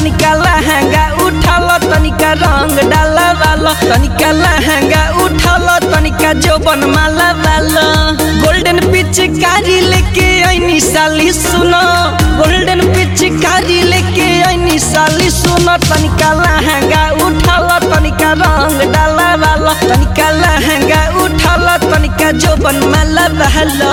तनिका लहंगा उठालो तनिका रंग डाला वालो तनिका लहंगा उठालो तनिका जोबन माला वालो गोल्डन पिचकारी लेके आईनी साली सुनो गोल्डन पिचकारी लेके आईनी साली सुनो तनिका लहंगा उठालो तनिका रंग डाला वालो तनिका लहंगा उठालो तनिका जोबन माला वालो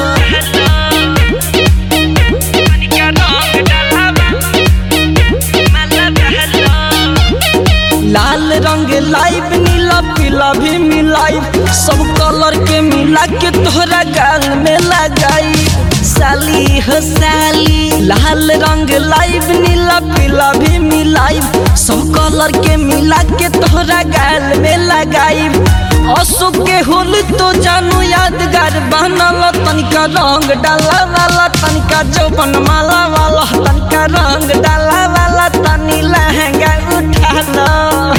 लाल रंग लाइव नीला पीला भी मिलाई सब कलर के मिला के तोहरा गाल में लगाई साली हो साली लाल रंग लाइव नीला पीला भी मिलाई सब कलर के मिला के तोहरा गाल में लगाई अशोक के होली तो जानू यादगार बनल तनिका रंग डाला वाला तनिका जोबन माला वाला तनिका रंग डाला वाला तनी लहंगा उठा लो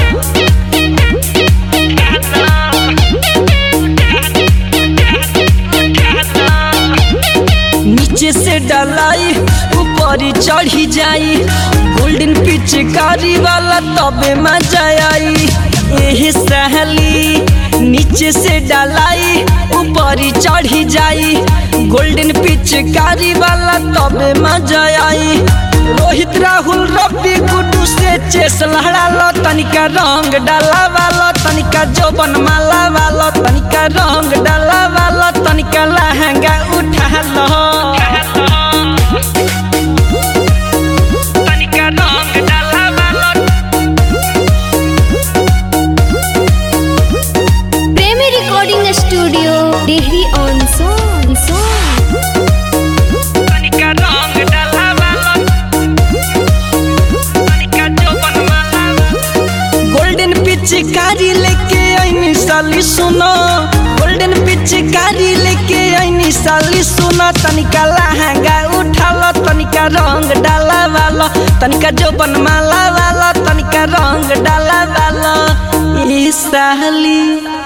नीचे से डलाई ऊपर चढ़ी जाई गोल्डन पिचकारी वाला तबे मजा आई एही सहली नीचे से डलाई ऊपर चढ़ी जाई गोल्डन पिचकारी वाला तबे मजा आई रोहित राहुल रवि गुड्डू से चेस लहड़ा लो तनिका रंग डाला वाला तनिका जोबन माला वाला तनिका रंग डाला वाला तनिका लहंगा उठा लो तनिका रंग डाला वाला प्रेमी recording studio Dehri on Sone तनिका रंग डाला वाला तनिका जोबन माला गोल्डन पिचकारी लेके आईनी साली सुनो गोल्डन पिचकारी लेके आईनी साली सुनो तनिका लहंगा उठालो तनिका रंग डाला वाला तनिका जोबन माला वाला तनिका रंग डाला वाला ई साली